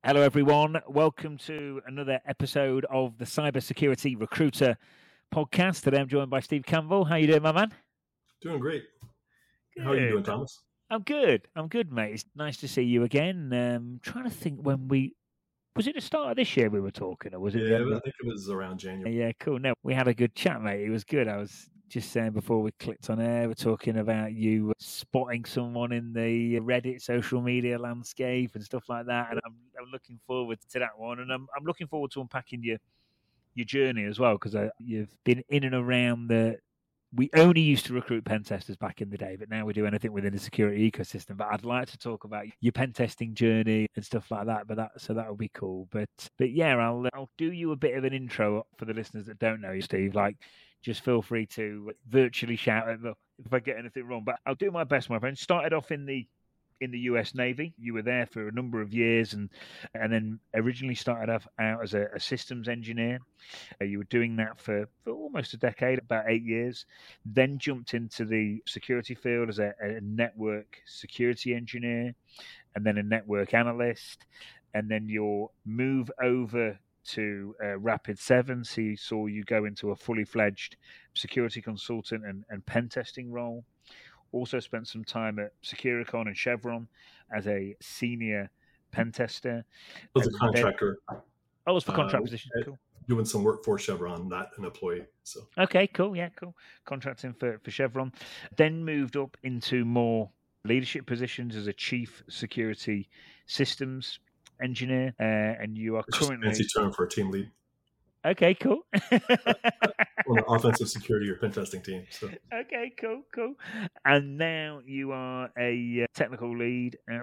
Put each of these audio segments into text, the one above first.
Hello, everyone. Welcome to another episode of the Cybersecurity Recruiter podcast. Today I'm joined by Steve Campbell. How you doing, my man? Doing great. Good. How are you doing, Thomas? I'm good, mate. It's nice to see you again. Trying to think was it the start of this year we were talking, or was it? Yeah, I think it was around January. Yeah, cool. No, we had a good chat, mate. It was good. I was just saying before we clicked on air, we're talking about you spotting someone in the Reddit social media landscape and stuff like that. And I'm looking forward to that one. And I'm looking forward to unpacking your journey as well, because you've been in and around we only used to recruit pen testers back in the day, but now we do anything within the security ecosystem. But I'd like to talk about your pen testing journey and stuff like that. So that would be cool. But yeah, I'll do you a bit of an intro for the listeners that don't know you, Steve. Like, just feel free to virtually shout at me if I get anything wrong. But I'll do my best, my friend. Started off in the US Navy. You were there for a number of years, and then originally started out as a systems engineer. You were doing that for almost a decade, about 8 years. Then jumped into the security field as a network security engineer, and then a network analyst. And then your move over to Rapid7, saw you go into a fully fledged security consultant and pen testing role. Also spent some time at Securicon and Chevron as a senior pen tester. I was a contractor. I was for contract position. Cool. Doing some work for Chevron, not an employee. So okay, cool. Yeah, cool. Contracting for Chevron. Then moved up into more leadership positions as a chief security systems engineer. And you are currently... Just a fancy term for a team lead. Okay, cool. On the offensive security or pen testing team. So. Okay, cool. And now you are a technical lead at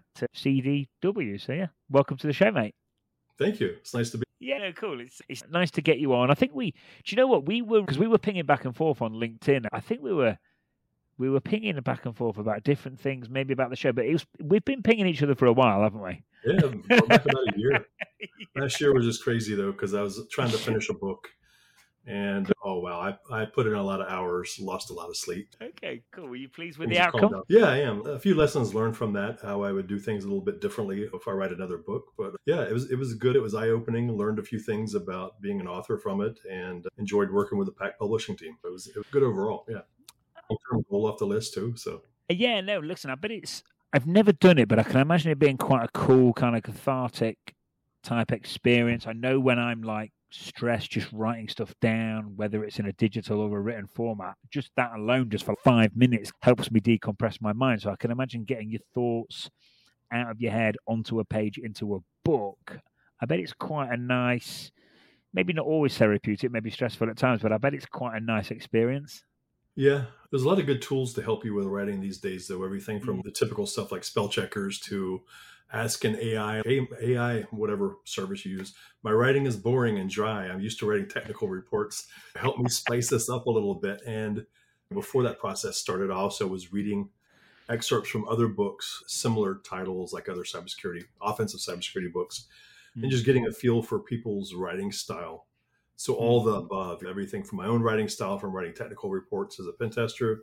CDW. So yeah, welcome to the show, mate. Thank you. It's nice to be. Yeah, cool. It's nice to get you on. I think do you know what because we were pinging back and forth on LinkedIn. I think we were pinging back and forth about different things, maybe about the show, but we've been pinging each other for a while, haven't we? Yeah, back about a year. Last year was just crazy though, because I was trying to finish a book, and oh wow, I put in a lot of hours, lost a lot of sleep. Okay, cool. Were you pleased with the outcome? Yeah, I am. A few lessons learned from that, how I would do things a little bit differently if I write another book. But yeah, it was good. It was eye-opening. Learned a few things about being an author from it, and enjoyed working with the Pack Publishing team. It was good overall. Yeah, long-term goal off the list too. So yeah, no, listen, I've never done it, but I can imagine it being quite a cool kind of cathartic type experience. I know when I'm like stressed, just writing stuff down, whether it's in a digital or a written format, just that alone, just for 5 minutes, helps me decompress my mind. So I can imagine getting your thoughts out of your head onto a page, into a book. I bet it's quite a nice, maybe not always therapeutic, maybe stressful at times, but I bet it's quite a nice experience. Yeah, there's a lot of good tools to help you with writing these days, though. Everything from the typical stuff like spell checkers to ask an AI, whatever service you use. My writing is boring and dry. I'm used to writing technical reports. Help me spice this up a little bit. And before that process started, I also was reading excerpts from other books, similar titles like other offensive cybersecurity books, and just getting a feel for people's writing style. So all the above, everything from my own writing style, from writing technical reports as a pen tester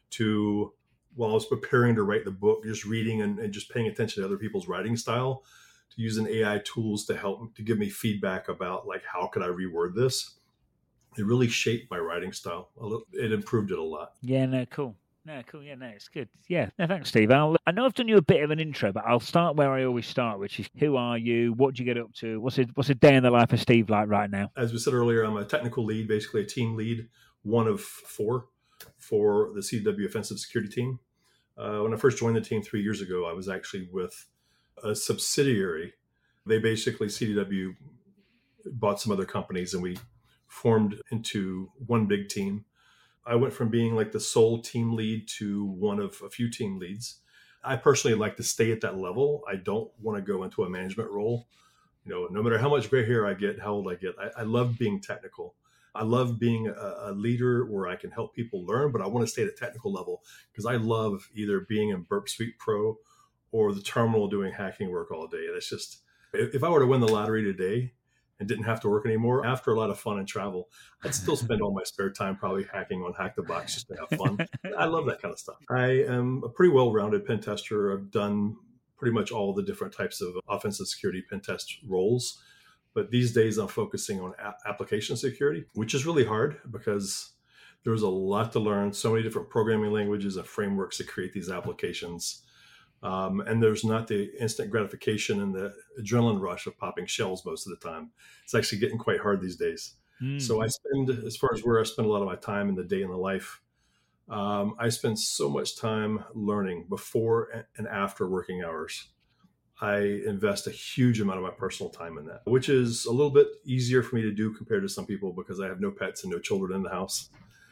to while I was preparing to write the book, just reading and just paying attention to other people's writing style, to using AI tools to help to give me feedback about like, how could I reword this? It really shaped my writing style. It improved it a lot. Yeah, no, cool. No, cool. Yeah, no, it's good. Yeah, no, thanks, Steve. I know I've done you a bit of an intro, but I'll start where I always start, which is who are you? What do you get up to? What's a day in the life of Steve like right now? As we said earlier, I'm a technical lead, basically a team lead, one of 4 for the CDW Offensive Security team. When I first joined the team 3 years ago, I was actually with a subsidiary. They basically, CDW bought some other companies and we formed into one big team. I went from being like the sole team lead to one of a few team leads. I personally like to stay at that level. I don't want to go into a management role. No matter how much gray hair I get, how old I get, I love being technical. I love being a leader where I can help people learn, but I want to stay at a technical level because I love either being in Burp Suite Pro or the terminal doing hacking work all day. That's just, if I were to win the lottery today and didn't have to work anymore, after a lot of fun and travel, I'd still spend all my spare time probably hacking on Hack the Box just to have fun. I love that kind of stuff. I am a pretty well-rounded pen tester. I've done pretty much all the different types of offensive security pen test roles. But these days I'm focusing on application security, which is really hard because there's a lot to learn, so many different programming languages and frameworks to create these applications. And there's not the instant gratification and the adrenaline rush of popping shells most of the time. It's actually getting quite hard these days. So I spend, as far as where I spend a lot of my time in the day in the life, I spend so much time learning before and after working hours. I invest a huge amount of my personal time in that, which is a little bit easier for me to do compared to some people because I have no pets and no children in the house.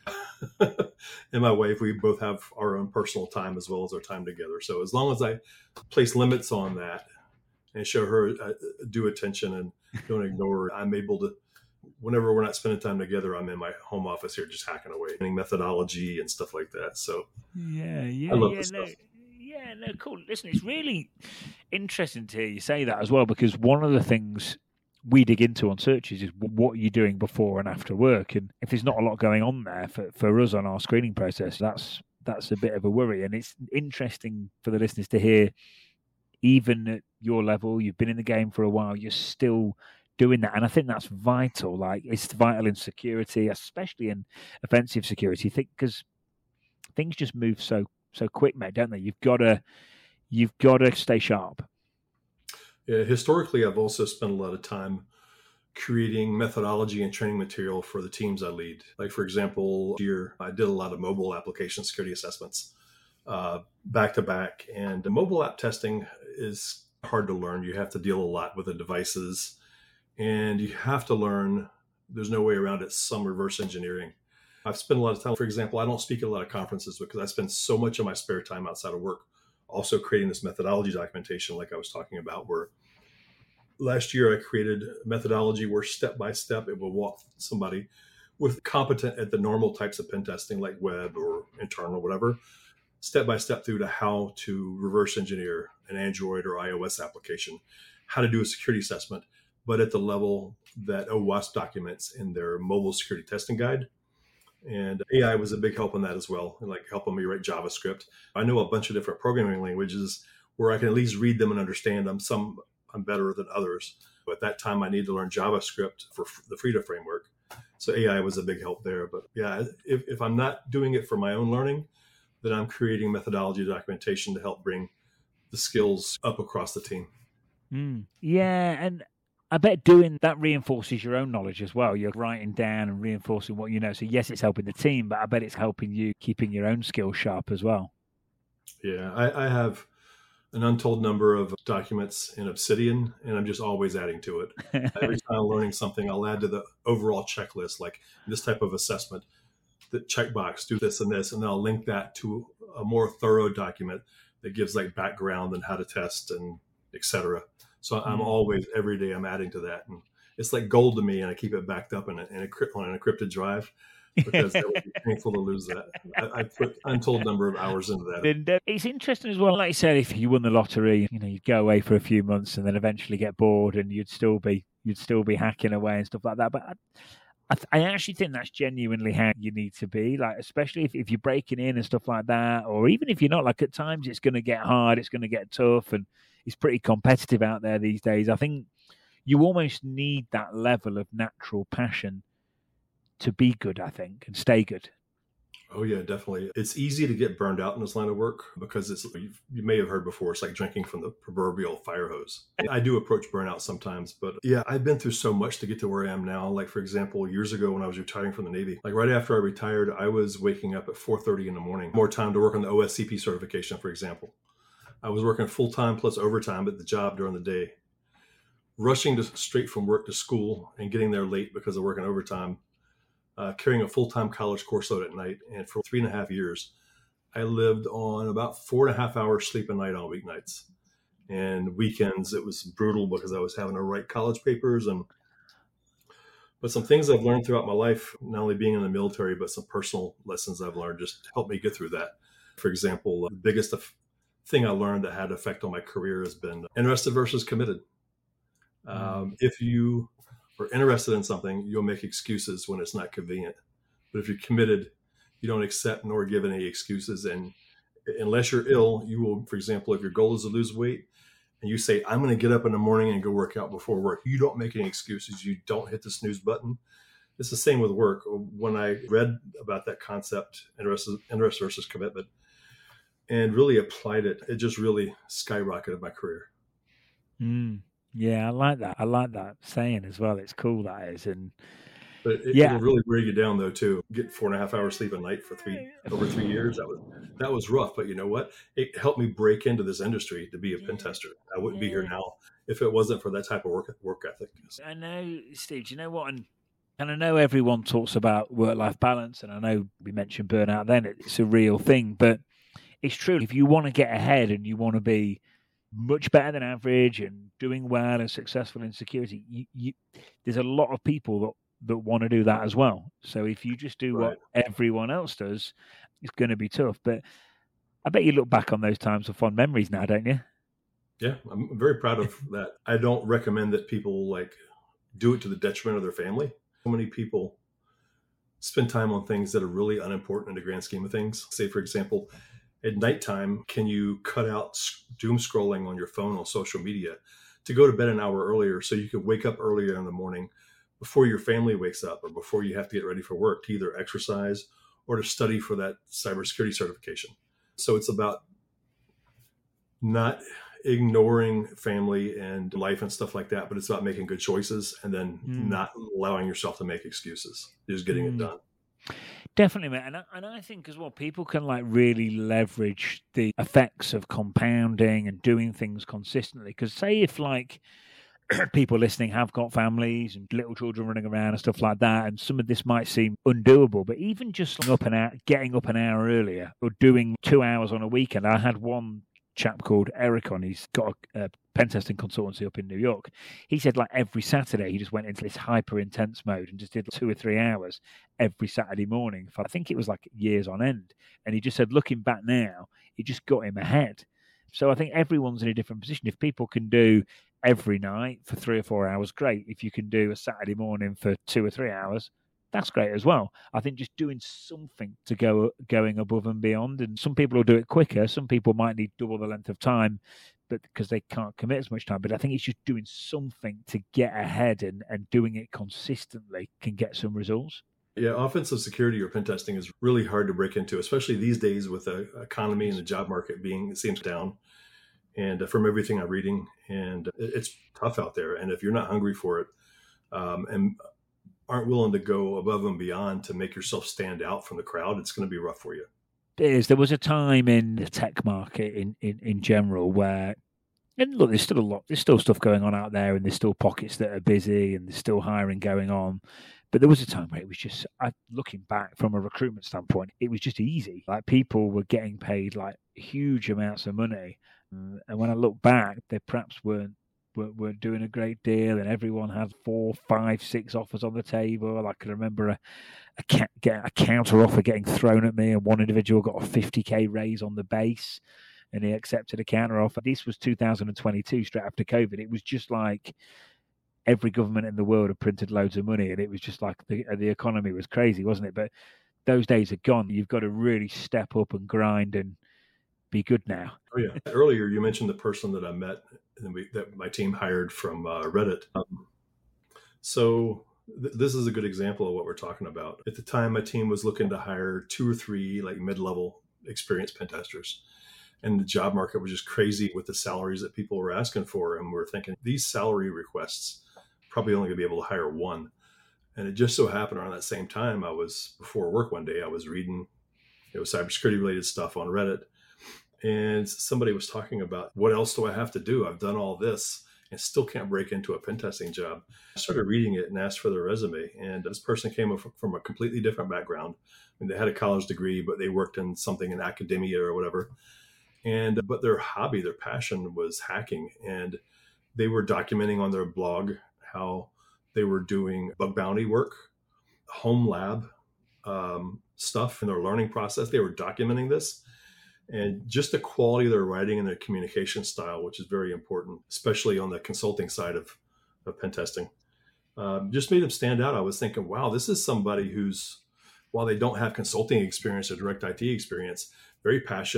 And my wife, we both have our own personal time as well as our time together. So as long as I place limits on that and show her due attention and don't ignore her, I'm able to, whenever we're not spending time together, I'm in my home office here just hacking away, methodology and stuff like that. So I love this stuff. Yeah, no, cool. Listen, it's really interesting to hear you say that as well, because one of the things we dig into on searches is what are you doing before and after work, and if there's not a lot going on there for us on our screening process, that's a bit of a worry. And it's interesting for the listeners to hear, even at your level, you've been in the game for a while, you're still doing that, and I think that's vital. Like, it's vital in security, especially in offensive security, because things just move so quick, mate, don't they? You've got to stay sharp. Yeah, historically, I've also spent a lot of time creating methodology and training material for the teams I lead. Like, for example, here I did a lot of mobile application security assessments back to back. And the mobile app testing is hard to learn. You have to deal a lot with the devices, and you have to learn, there's no way around it, some reverse engineering. I've spent a lot of time, for example, I don't speak at a lot of conferences because I spend so much of my spare time outside of work also creating this methodology documentation like I was talking about, where last year I created a methodology where step by step it will walk somebody with competent at the normal types of pen testing like web or internal or whatever, step by step through to how to reverse engineer an Android or iOS application, how to do a security assessment, but at the level that OWASP documents in their mobile security testing guide. And AI was a big help in that as well, and like helping me write JavaScript. I know a bunch of different programming languages where I can at least read them and understand them. Some I'm better than others. But at that time, I needed to learn JavaScript for the FRIDA framework. So AI was a big help there. But yeah, if I'm not doing it for my own learning, then I'm creating methodology documentation to help bring the skills up across the team. Yeah, and I bet doing that reinforces your own knowledge as well. You're writing down and reinforcing what you know. So yes, it's helping the team, but I bet it's helping you keeping your own skills sharp as well. Yeah, I have an untold number of documents in Obsidian, and I'm just always adding to it. Every time I'm learning something, I'll add to the overall checklist, like this type of assessment, the checkbox, do this and this, and then I'll link that to a more thorough document that gives like background and how to test and etc. So I'm always, every day I'm adding to that. And it's like gold to me, and I keep it backed up on an encrypted drive because it would be painful to lose that. I put untold number of hours into that. And it's interesting as well. Like you said, if you won the lottery, you'd go away for a few months and then eventually get bored, and you'd still be hacking away and stuff like that. But I actually think that's genuinely how you need to be. Like, especially if you're breaking in and stuff like that, or even if you're not. Like, at times it's going to get hard, it's going to get tough, and it's pretty competitive out there these days. I think you almost need that level of natural passion to be good, I think, and stay good. Oh yeah, definitely. It's easy to get burned out in this line of work because you may have heard before, it's like drinking from the proverbial fire hose. I do approach burnout sometimes, but yeah, I've been through so much to get to where I am now. Like, for example, years ago when I was retiring from the Navy, like right after I retired, I was waking up at 4:30 in the morning, more time to work on the OSCP certification, for example. I was working full-time plus overtime at the job during the day, rushing straight from work to school and getting there late because of working overtime, carrying a full-time college course load at night. And for 3.5 years, I lived on about 4.5 hours sleep a night on weeknights. And weekends, it was brutal because I was having to write college papers. But some things I've learned throughout my life, not only being in the military, but some personal lessons I've learned just helped me get through that. For example, the biggest thing I learned that had an effect on my career has been interested versus committed. If you are interested in something, you'll make excuses when it's not convenient. But if you're committed, you don't accept nor give any excuses. And unless you're ill, you will, for example, if your goal is to lose weight, and you say, I'm going to get up in the morning and go work out before work, you don't make any excuses. You don't hit the snooze button. It's the same with work. When I read about that concept, interest versus commitment, and really applied it, it just really skyrocketed my career. Yeah, I like that. I like that saying as well. It's cool, that is. And but it'll really wear you down though too. Get 4.5 hours sleep a night for over 3 years. That was rough, but you know what? It helped me break into this industry to be a pen tester. I wouldn't be here now if it wasn't for that type of work ethic. I know, Steve. Do you know what? And I know everyone talks about work-life balance, and I know we mentioned burnout then. It's a real thing, but it's true. If you want to get ahead and you want to be much better than average and doing well and successful in security, there's a lot of people that want to do that as well. So if you just do what everyone else does, it's going to be tough. But I bet you look back on those times with fond memories now, don't you? Yeah, I'm very proud of that. I don't recommend that people do it to the detriment of their family. So many people spend time on things that are really unimportant in the grand scheme of things. Say, for example, at nighttime, can you cut out doom scrolling on your phone on social media to go to bed an hour earlier so you can wake up earlier in the morning before your family wakes up or before you have to get ready for work to either exercise or to study for that cybersecurity certification. So it's about not ignoring family and life and stuff like that, but it's about making good choices and then not allowing yourself to make excuses, just getting it done. Definitely, mate. And I think as well, people can really leverage the effects of compounding and doing things consistently. Because say if people listening have got families and little children running around and stuff like that, and some of this might seem undoable, but even just getting up an hour earlier or doing 2 hours on a weekend. I had one chap called Eric on. He's got a pen testing consultancy up in New York. He said every Saturday he just went into this hyper intense mode and just did 2 or 3 hours every Saturday morning for, I think it was years on end. And he just said, looking back now, it just got him ahead. So I think everyone's in a different position. If people can do every night for 3 or 4 hours, great. If you can do a Saturday morning for 2 or 3 hours, that's great as well. I think just doing something to going above and beyond, and some people will do it quicker. Some people might need double the length of time, but because they can't commit as much time. But I think it's just doing something to get ahead and doing it consistently can get some results. Yeah, offensive security or pen testing is really hard to break into, especially these days with the economy and the job market seems down. And from everything I'm reading, and it's tough out there. And if you're not hungry for it, and aren't willing to go above and beyond to make yourself stand out from the crowd, it's going to be rough for you. It is. There was a time in the tech market in general where, and look, there's still stuff going on out there, and there's still pockets that are busy, and there's still hiring going on. But there was a time where it was just, looking back from a recruitment standpoint, it was just easy. People were getting paid huge amounts of money. And when I look back, they perhaps weren't doing a great deal, and everyone had 4, 5, 6 offers on the table. I can remember a counter offer getting thrown at me, and one individual got a 50k raise on the base, and he accepted a counter offer. This was 2022, straight after COVID. It was just every government in the world had printed loads of money, and it was just the economy was crazy, wasn't it? But those days are gone. You've got to really step up and grind and be good now. Oh yeah. Earlier you mentioned the person that I met and that my team hired from Reddit. This is a good example of what we're talking about. At the time, my team was looking to hire 2 or 3 mid-level experienced pen testers. And the job market was just crazy with the salaries that people were asking for. And we're thinking these salary requests probably only going to be able to hire one. And it just so happened around that same time, before work one day, I was reading cybersecurity related stuff on Reddit. And somebody was talking about, what else do I have to do? I've done all this and still can't break into a pen testing job. I started reading it and asked for their resume. And this person came from a completely different background. They had a college degree, but they worked in something in academia or whatever. But their hobby, their passion was hacking. And they were documenting on their blog how they were doing bug bounty work, home lab stuff in their learning process. They were documenting this. And just the quality of their writing and their communication style, which is very important, especially on the consulting side of pen testing, just made them stand out. I was thinking, wow, this is somebody who's, while they don't have consulting experience or direct IT experience, very passionate,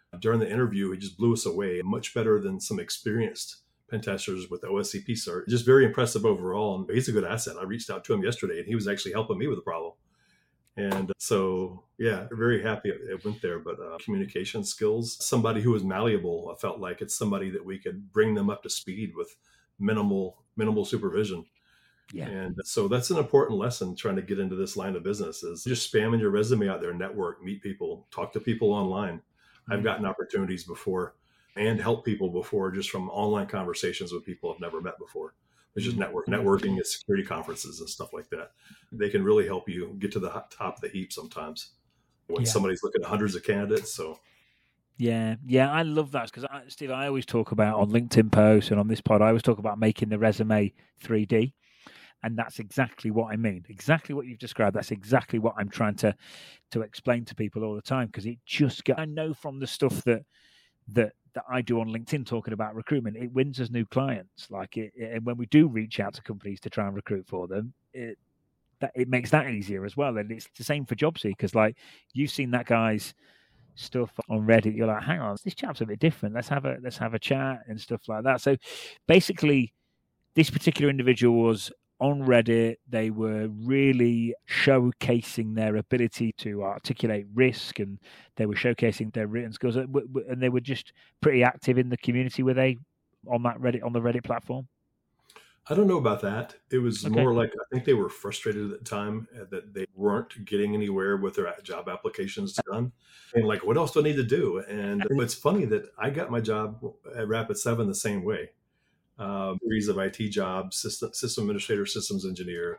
During the interview, he just blew us away, much better than some experienced pen testers with the OSCP cert. Just very impressive overall. And he's a good asset. I reached out to him yesterday and he was actually helping me with the problem. And so, yeah, very happy it went there. But communication skills, somebody who was malleable, I felt like it's somebody that we could bring them up to speed with minimal supervision. Yeah. And so that's an important lesson trying to get into this line of business is just spamming your resume out there, network, meet people, talk to people online. I've gotten opportunities before and helped people before just from online conversations with people I've never met before. It's just networking at security conferences and stuff like that. They can really help you get to the top of the heap sometimes when somebody's looking at hundreds of candidates. So yeah, I love that because, Steve, I always talk about on LinkedIn posts and on this pod, I always talk about making the resume 3D. And that's exactly what I mean. Exactly what you've described. That's exactly what I'm trying to explain to people all the time. Because it just, I know from the stuff that I do on LinkedIn talking about recruitment, it wins us new clients. And when we do reach out to companies to try and recruit for them, it makes that easier as well. And it's the same for job seekers. Like you've seen that guy's stuff on Reddit. You're like, hang on, this chap's a bit different. Let's have a chat and stuff like that. So basically, this particular individual was on Reddit. They were really showcasing their ability to articulate risk, and they were showcasing their written skills, and they were just pretty active in the community. Were they on the Reddit platform? I don't know about that. It was more like, I think they were frustrated at the time that they weren't getting anywhere with their job applications done. And like, what else do I need to do? And it's funny that I got my job at Rapid7 the same way. Series of IT jobs, system administrator, systems engineer,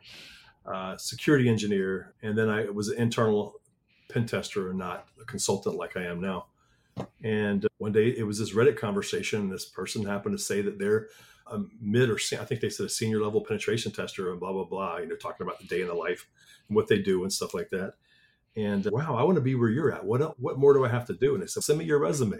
security engineer. And then I was an internal pen tester and not a consultant like I am now. And one day it was this Reddit conversation. And this person happened to say that they're a mid or I think they said a senior level penetration tester and blah, blah, blah, talking about the day in the life and what they do and stuff like that. And wow, I want to be where you're at. What more do I have to do? And they said, send me your resume.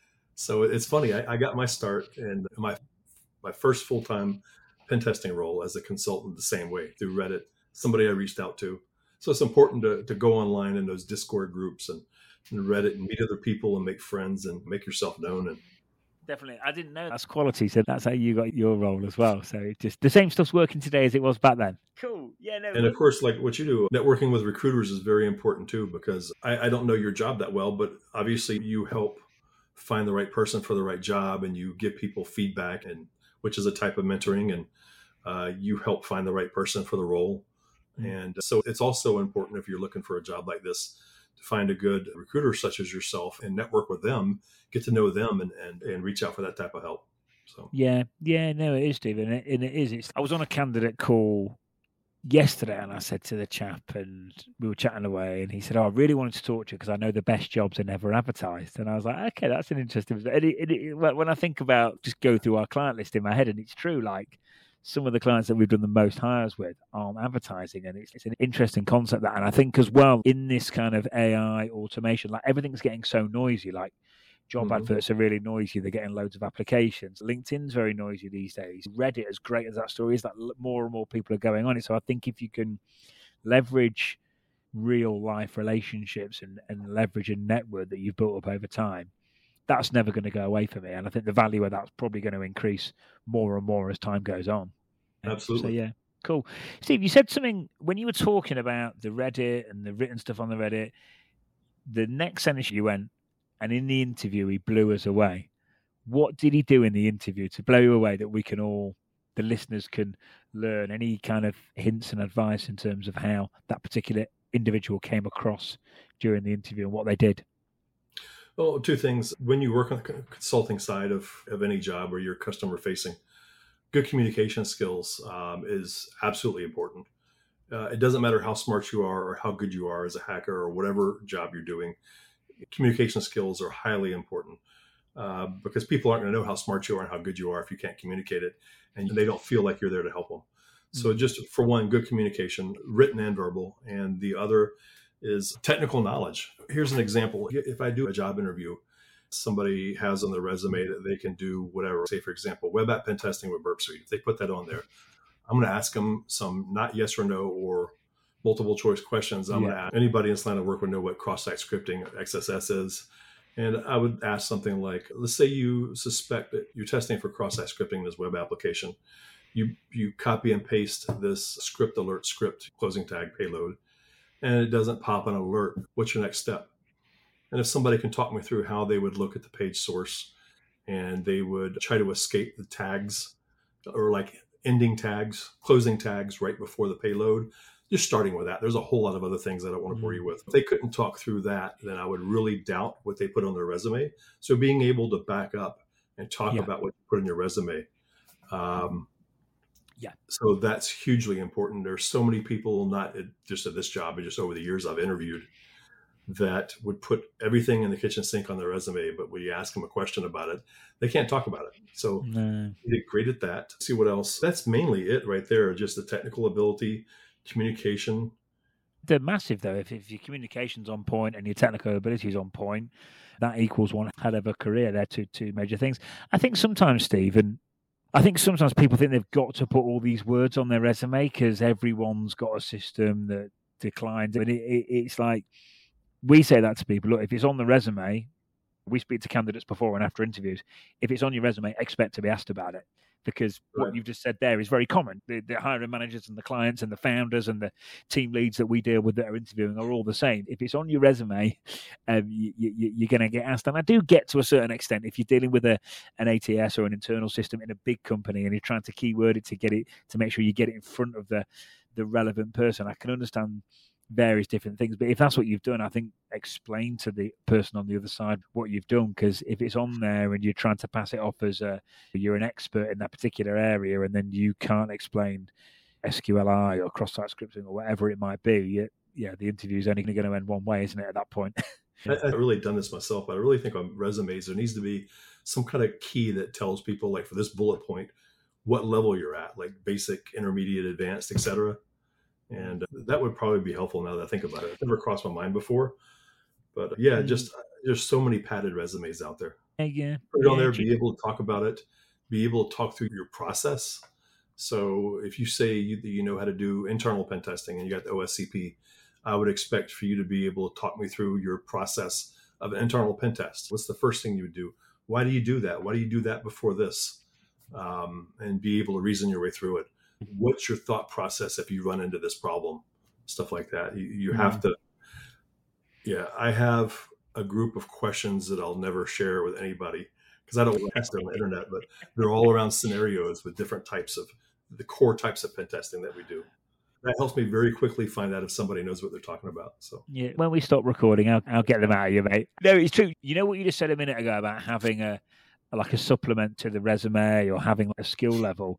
So it's funny. I got my start and my first full-time pen testing role as a consultant the same way through Reddit, somebody I reached out to. So it's important to go online in those Discord groups and Reddit and meet other people and make friends and make yourself known. And definitely, I didn't know that's quality. So that's how you got your role as well. So just the same stuff's working today as it was back then. Cool. Yeah. No. And of course, like what you do, networking with recruiters is very important too, because I don't know your job that well, but obviously you help find the right person for the right job and you give people feedback, and which is a type of mentoring, and you help find the right person for the role. And so it's also important if you're looking for a job like this to find a good recruiter such as yourself and network with them, get to know them and reach out for that type of help. So no, it is, Steve, and it is. I was on a candidate call yesterday and I said to the chap, and we were chatting away, and he said, I really wanted to talk to you because I know the best jobs are never advertised. And I was like, okay, that's an interesting. When I think about, just go through our client list in my head, and it's true, like some of the clients that we've done the most hires with aren't advertising, and it's an interesting concept that. And I think as well, in this kind of AI automation, like everything's getting so noisy, like job adverts are really noisy. They're getting loads of applications. LinkedIn's very noisy these days. Reddit, as great as that story is, that more and more people are going on it. So I think if you can leverage real life relationships and leverage a network that you've built up over time, that's never going to go away for me. And I think the value of that's probably going to increase more and more as time goes on. Absolutely. So yeah, cool. Steve, you said something when you were talking about the Reddit and the written stuff on the Reddit. The next sentence you went, and in the interview, he blew us away. What did he do in the interview to blow you away that we can all, the listeners, can learn? Any kind of hints and advice in terms of how that particular individual came across during the interview and what they did? Well, two things. When you work on the consulting side of any job where you're customer facing, good communication skills is absolutely important. It doesn't matter how smart you are or how good you are as a hacker or whatever job you're doing. Communication skills are highly important because people aren't going to know how smart you are and how good you are if you can't communicate it, and they don't feel like you're there to help them. So just for one, good communication, written and verbal. And the other is technical knowledge. Here's an example. If I do a job interview, somebody has on their resume that they can do whatever, say, for example, web app pen testing with Burp Suite. If they put that on there, I'm going to ask them some not yes or no or multiple choice questions. I'm going to ask anybody in this line of work would know what cross-site scripting, XSS is. And I would ask something like, let's say you suspect that you're testing for cross-site scripting in this web application. You copy and paste this script alert script closing tag payload, and it doesn't pop an alert. What's your next step? And if somebody can talk me through how they would look at the page source and they would try to escape the tags or like ending tags, closing tags right before the payload, just starting with that. There's a whole lot of other things I don't want to bore you with. If they couldn't talk through that, then I would really doubt what they put on their resume. So being able to back up and talk about what you put in your resume. So that's hugely important. There's so many people, not just at this job, but just over the years I've interviewed, that would put everything in the kitchen sink on their resume, but when you ask them a question about it, they can't talk about it. So you get great at that. See what else. That's mainly it right there. Just the technical ability, communication. They're massive though. If your communication's on point and your technical ability is on point, that equals one hell of a career. They're two major things. I think sometimes, Steve, and I think sometimes people think they've got to put all these words on their resume because everyone's got a system that declines. And it's like, we say that to people, look, if it's on the resume, we speak to candidates before and after interviews. If it's on your resume, expect to be asked about it. Because what you've just said there is very common. The hiring managers and the clients and the founders and the team leads that we deal with that are interviewing are all the same. If it's on your resume, you're going to get asked. And I do get to a certain extent, if you're dealing with an ATS or an internal system in a big company and you're trying to keyword it to make sure you get it in front of the relevant person, I can understand various different things, but if that's what you've done, I think explain to the person on the other side what you've done, because if it's on there and you're trying to pass it off as you're an expert in that particular area and then you can't explain SQLi or cross-site scripting or whatever it might be, the interview is only going to end one way, isn't it, at that point? I've really done this myself, but I really think on resumes there needs to be some kind of key that tells people, like for this bullet point, what level you're at, like basic, intermediate, advanced, etc. And that would probably be helpful now that I think about it. It never crossed my mind before. But just there's so many padded resumes out there. Put it on there, be able to talk about it, be able to talk through your process. So if you say you know how to do internal pen testing and you got the OSCP, I would expect for you to be able to talk me through your process of an internal pen test. What's the first thing you would do? Why do you do that? Why do you do that before this? And be able to reason your way through it. What's your thought process if you run into this problem? Stuff like that. You have to. Yeah, I have a group of questions that I'll never share with anybody because I don't want to test them on the internet, but they're all around scenarios with different types of the core types of pen testing that we do. That helps me very quickly find out if somebody knows what they're talking about. So when we stop recording, I'll get them out of you, mate. No, it's true. You know what you just said a minute ago about having a supplement to the resume or having a skill level.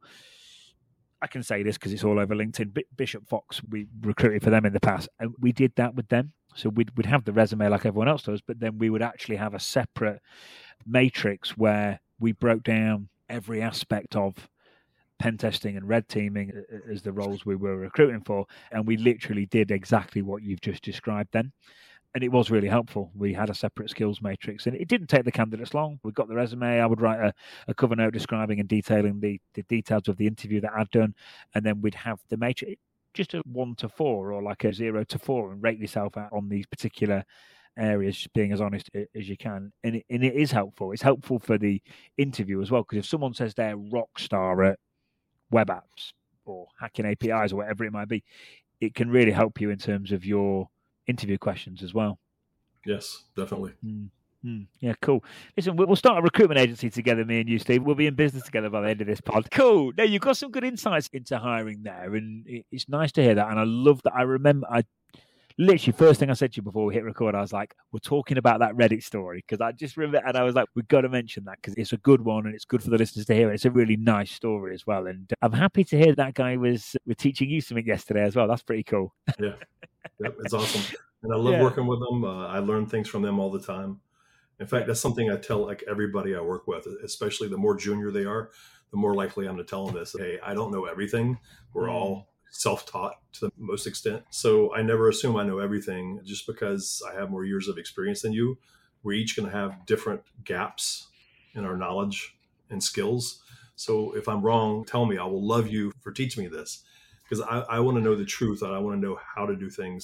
I can say this because it's all over LinkedIn. Bishop Fox, we recruited for them in the past, and we did that with them. So we'd have the resume like everyone else does, but then we would actually have a separate matrix where we broke down every aspect of pen testing and red teaming as the roles we were recruiting for, and we literally did exactly what you've just described then. And it was really helpful. We had a separate skills matrix, and it didn't take the candidates long. We got the resume. I would write a cover note describing and detailing the details of the interview that I'd done, and then we'd have the matrix, just a 1 to 4 or like a 0 to 4, and rate yourself out on these particular areas, just being as honest as you can. And it is helpful. It's helpful for the interview as well, because if someone says they're a rock star at web apps or hacking APIs or whatever it might be, it can really help you in terms of your interview questions as well. Yes, definitely. Yeah, cool. Listen, we'll start a recruitment agency together, me and you, Steve. We'll be in business together by the end of this pod. Cool. Now, you've got some good insights into hiring there, and it's nice to hear that. And I love that. I remember, literally, first thing I said to you before we hit record, I was like, we're talking about that Reddit story, because I just remember, and I was like, we've got to mention that because it's a good one and it's good for the listeners to hear. It's a really nice story as well. And I'm happy to hear that guy was teaching you something yesterday as well. That's pretty cool. Yeah. Yep, it's awesome. And I love working with them. I learn things from them all the time. In fact, that's something I tell like everybody I work with, especially the more junior they are, the more likely I'm to tell them this. Hey, I don't know everything. We're all self-taught to the most extent. So I never assume I know everything just because I have more years of experience than you. We're each going to have different gaps in our knowledge and skills. So if I'm wrong, tell me. I will love you for teaching me this, because I want to know the truth and I want to know how to do things.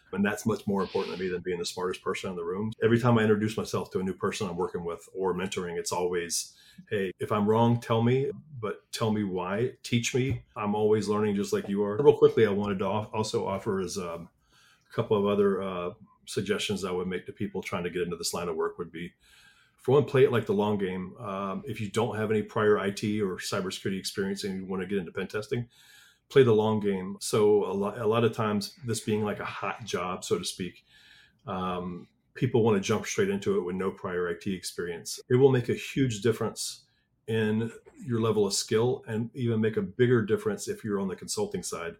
And that's much more important to me than being the smartest person in the room. Every time I introduce myself to a new person I'm working with or mentoring, it's always, hey, if I'm wrong, tell me, but tell me why. Teach me. I'm always learning just like you are. Real quickly, I wanted to also offer as a couple of other suggestions I would make to people trying to get into this line of work would be, for one, play it like the long game. If you don't have any prior IT or cybersecurity experience and you want to get into pen testing, play the long game. So a lot of times, this being like a hot job, so to speak, people want to jump straight into it with no prior IT experience. It will make a huge difference in your level of skill, and even make a bigger difference if you're on the consulting side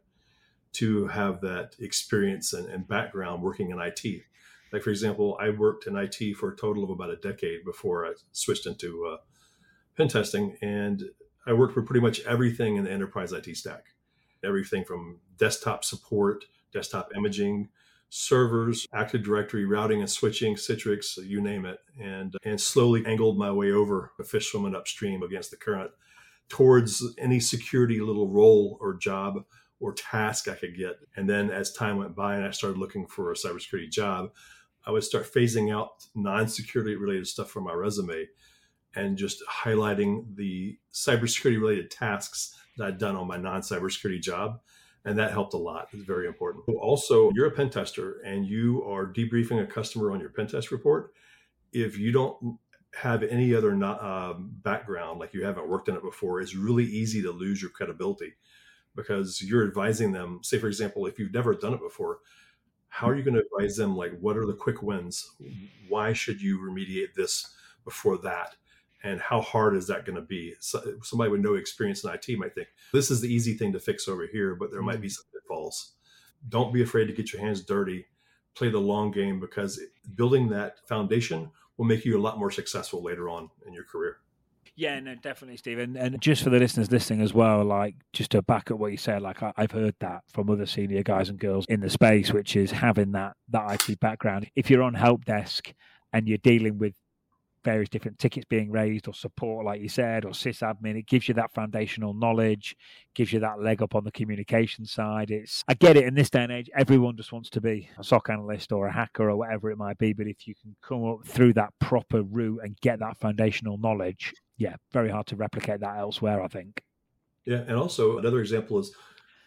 to have that experience and background working in IT. Like, for example, I worked in IT for a total of about a decade before I switched into pen testing, and I worked for pretty much everything in the enterprise IT stack. Everything from desktop support, desktop imaging, servers, Active Directory, routing and switching, Citrix, you name it, and slowly angled my way over a fish swimming upstream against the current towards any security little role or job or task I could get. And then as time went by and I started looking for a cybersecurity job, I would start phasing out non-security related stuff from my resume and just highlighting the cybersecurity related tasks that I'd done on my non-cybersecurity job. And that helped a lot. It's very important. Also, you're a pen tester and you are debriefing a customer on your pen test report. If you don't have any other background, like you haven't worked in it before, it's really easy to lose your credibility, because you're advising them. Say, for example, if you've never done it before, how are you going to advise them? Like, what are the quick wins? Why should you remediate this before that? And how hard is that going to be? So, somebody with no experience in IT might think, this is the easy thing to fix over here, but there might be some pitfalls. Don't be afraid to get your hands dirty. Play the long game, because building that foundation will make you a lot more successful later on in your career. Yeah, no, definitely, Steve. And just for the listeners listening as well, like, just to back up what you said, like I've heard that from other senior guys and girls in the space, which is having that IT background. If you're on help desk and you're dealing with various different tickets being raised or support, like you said, or sysadmin, it gives you that foundational knowledge, gives you that leg up on the communication side. I get it, in this day and age, everyone just wants to be a SOC analyst or a hacker or whatever it might be. But if you can come up through that proper route and get that foundational knowledge, yeah, very hard to replicate that elsewhere, I think. Yeah. And also another example is,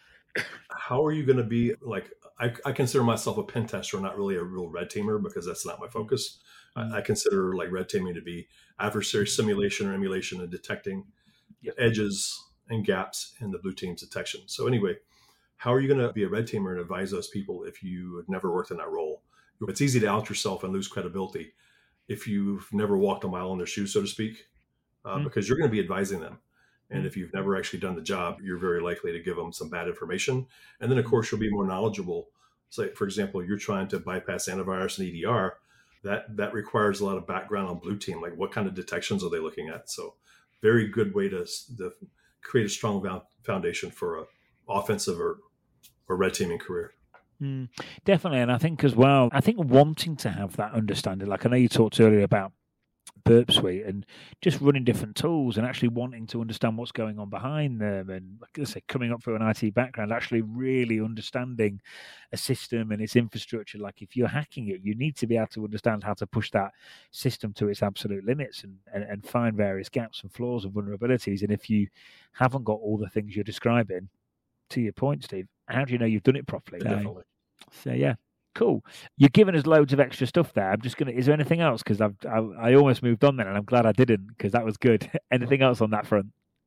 how are you going to be like, I consider myself a pen tester, not really a real red teamer, because that's not my focus. I consider like red teaming to be adversary simulation or emulation and detecting edges and gaps in the blue team's detection. So anyway, how are you going to be a red teamer and advise those people if you have never worked in that role? It's easy to out yourself and lose credibility if you've never walked a mile in their shoes, so to speak, because you're going to be advising them. And if you've never actually done the job, you're very likely to give them some bad information. And then, of course, you'll be more knowledgeable. Say, for example, you're trying to bypass antivirus and EDR. That requires a lot of background on blue team. Like, what kind of detections are they looking at? So very good way to create a strong foundation for an offensive or red teaming career. Definitely. And I think as well, wanting to have that understanding, like I know you talked earlier about Burp Suite and just running different tools and actually wanting to understand what's going on behind them, and like I say, coming up through an IT background, actually really understanding a system and its infrastructure. Like, if you're hacking it, you need to be able to understand how to push that system to its absolute limits and find various gaps and flaws and vulnerabilities. And if you haven't got all the things you're describing, to your point, Steve, how do you know you've done it properly? Definitely. So yeah. Cool. You've given us loads of extra stuff there. I'm just going to, is there anything else? Because I almost moved on then, and I'm glad I didn't, because that was good. Anything else on that front?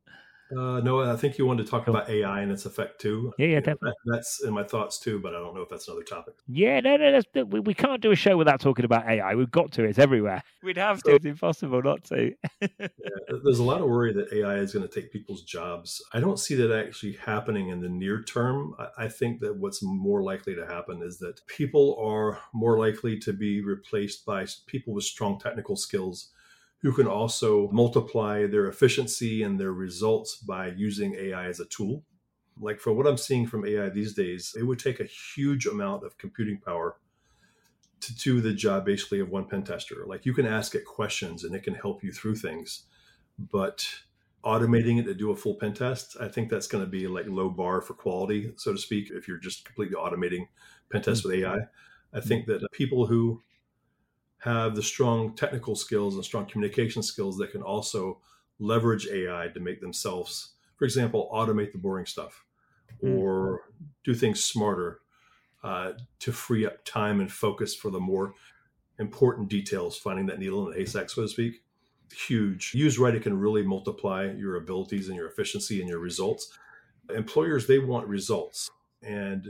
No, I think you wanted to talk about AI and its effect too. Yeah, definitely. That's in my thoughts too, but I don't know if that's another topic. Yeah, no, we can't do a show without talking about AI. We've got to. It's everywhere. We'd have to. It's impossible not to. There's a lot of worry that AI is going to take people's jobs. I don't see that actually happening in the near term. I think that what's more likely to happen is that people are more likely to be replaced by people with strong technical skills who can also multiply their efficiency and their results by using AI as a tool. Like, for what I'm seeing from AI these days, it would take a huge amount of computing power to do the job basically of one pen tester. Like, you can ask it questions and it can help you through things, but automating it to do a full pen test, I think that's going to be like low bar for quality, so to speak. If you're just completely automating pen tests with AI, I think that people who have the strong technical skills and strong communication skills that can also leverage AI to make themselves, for example, automate the boring stuff or do things smarter to free up time and focus for the more important details, finding that needle in the haystack, so to speak. Huge. Used right, it can really multiply your abilities and your efficiency and your results. Employers, they want results. And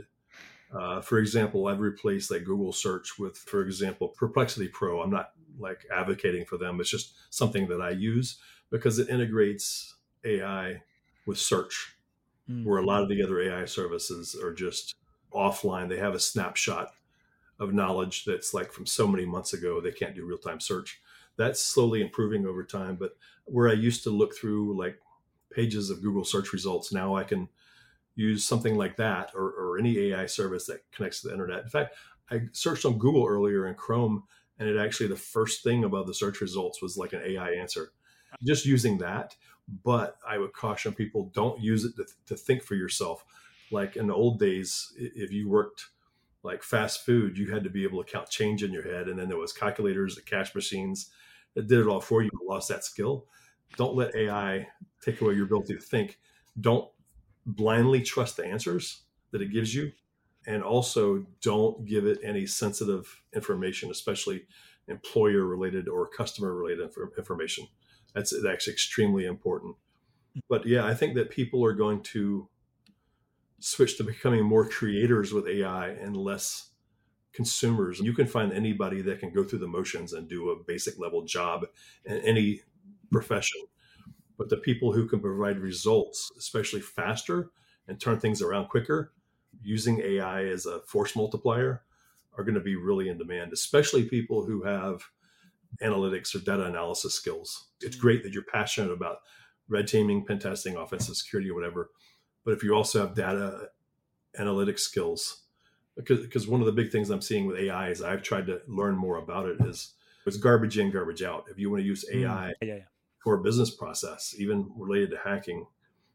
for example, I've replaced like Google search with, for example, Perplexity Pro. I'm not like advocating for them. It's just something that I use because it integrates AI with search, where a lot of the other AI services are just offline. They have a snapshot of knowledge that's like from so many months ago. They can't do real-time search. That's slowly improving over time. But where I used to look through like pages of Google search results, now I can use something like that or any AI service that connects to the internet. In fact, I searched on Google earlier in Chrome, and it actually, the first thing above the search results was like an AI answer. Just using that. But I would caution people, don't use it to think for yourself. Like in the old days, if you worked like fast food, you had to be able to count change in your head. And then there was calculators, the cash machines that did it all for you. You lost that skill. Don't let AI take away your ability to think. Don't blindly trust the answers that it gives you. And also don't give it any sensitive information, especially employer related or customer related information. That's actually extremely important. But yeah, I think that people are going to switch to becoming more creators with AI and less consumers. You can find anybody that can go through the motions and do a basic level job in any profession. But the people who can provide results, especially faster and turn things around quicker, using AI as a force multiplier, are going to be really in demand, especially people who have analytics or data analysis skills. It's great that you're passionate about red teaming, pen testing, offensive security, or whatever. But if you also have data analytics skills, because one of the big things I'm seeing with AI is I've tried to learn more about it is it's garbage in, garbage out. If you want to use AI for a business process, even related to hacking,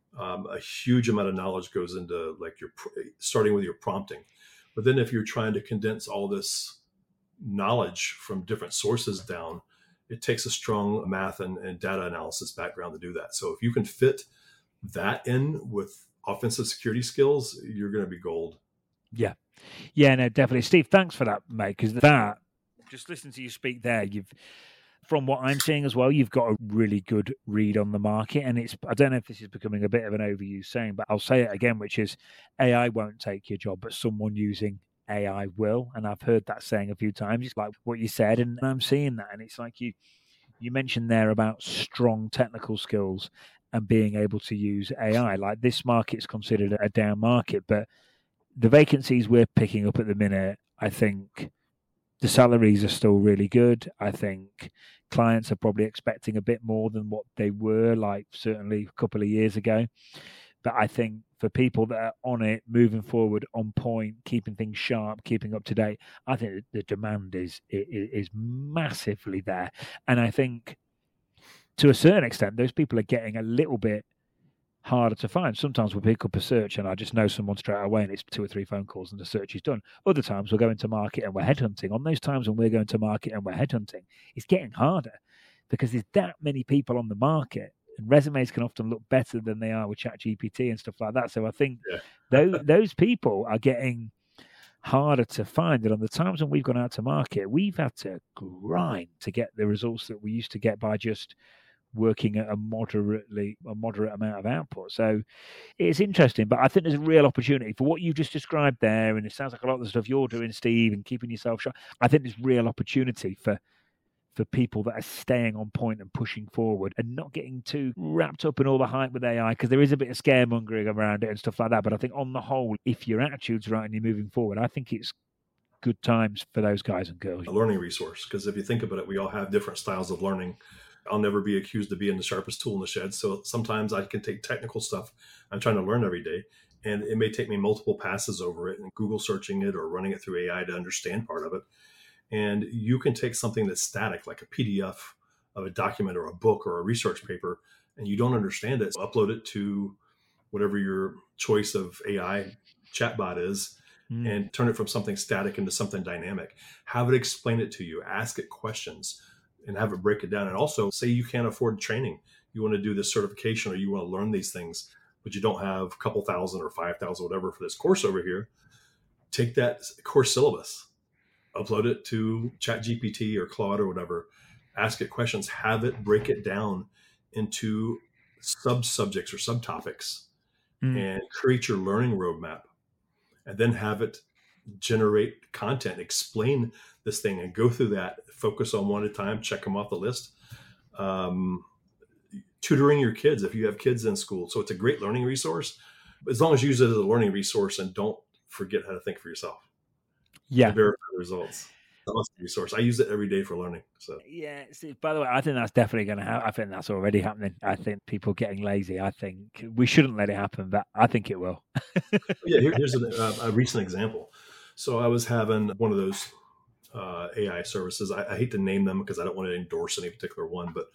a huge amount of knowledge goes into like your starting with your prompting. But then if you're trying to condense all this knowledge from different sources down, it takes a strong math and data analysis background to do that. So if you can fit that in with offensive security skills, you're going to be gold. Yeah. Yeah, no, definitely. Steve, thanks for that, mate, because that, just listening to you speak there, from what I'm seeing as well, you've got a really good read on the market. And I don't know if this is becoming a bit of an overused saying, but I'll say it again, which is AI won't take your job, but someone using AI will. And I've heard that saying a few times. It's like what you said, and I'm seeing that. And it's like you mentioned there about strong technical skills and being able to use AI. Like this market's considered a down market, but the vacancies we're picking up at the minute, I think the salaries are still really good. I think clients are probably expecting a bit more than what they were, like certainly a couple of years ago. But I think for people that are on it, moving forward, on point, keeping things sharp, keeping up to date, I think the demand is massively there. And I think to a certain extent, those people are getting a little bit harder to find. Sometimes we'll pick up a search and I just know someone straight away and it's 2 or 3 phone calls and the search is done. Other times we're going to market and we're headhunting. On those times when we're going to market and we're headhunting, it's getting harder because there's that many people on the market and resumes can often look better than they are with ChatGPT and stuff like that. So I think those people are getting harder to find. And on the times when we've gone out to market, we've had to grind to get the results that we used to get by just working at a moderate amount of output. So it's interesting, but I think there's a real opportunity for what you just described there, and it sounds like a lot of the stuff you're doing, Steve, and keeping yourself sharp. I think there's real opportunity for people that are staying on point and pushing forward and not getting too wrapped up in all the hype with AI, because there is a bit of scaremongering around it and stuff like that. But I think on the whole, if your attitude's right and you're moving forward, I think it's good times for those guys and girls. A learning resource, because if you think about it, we all have different styles of learning. I'll never be accused of being the sharpest tool in the shed. So sometimes I can take technical stuff I'm trying to learn every day, and it may take me multiple passes over it and Google searching it or running it through AI to understand part of it. And you can take something that's static, like a PDF of a document or a book or a research paper, and you don't understand it, upload it to whatever your choice of AI chatbot is and turn it from something static into something dynamic. Have it explain it to you, ask it questions, and have it break it down. And also, say you can't afford training. You want to do this certification or you want to learn these things, but you don't have a couple thousand or 5,000, whatever, for this course over here. Take that course syllabus, upload it to ChatGPT or Claude or whatever, ask it questions, have it break it down into sub-subjects or subtopics and create your learning roadmap, and then have it generate content, explain this thing and go through that, focus on one at a time, check them off the list. Tutoring your kids if you have kids in school. So it's a great learning resource, as long as you use it as a learning resource and don't forget how to think for yourself. Yeah. And verify the results. Awesome resource. I use it every day for learning. So yeah. See, by the way, I think that's definitely going to happen. I think that's already happening. I think people getting lazy. I think we shouldn't let it happen, but I think it will. Here's a recent example. So I was having one of those AI services. I hate to name them because I don't want to endorse any particular one, but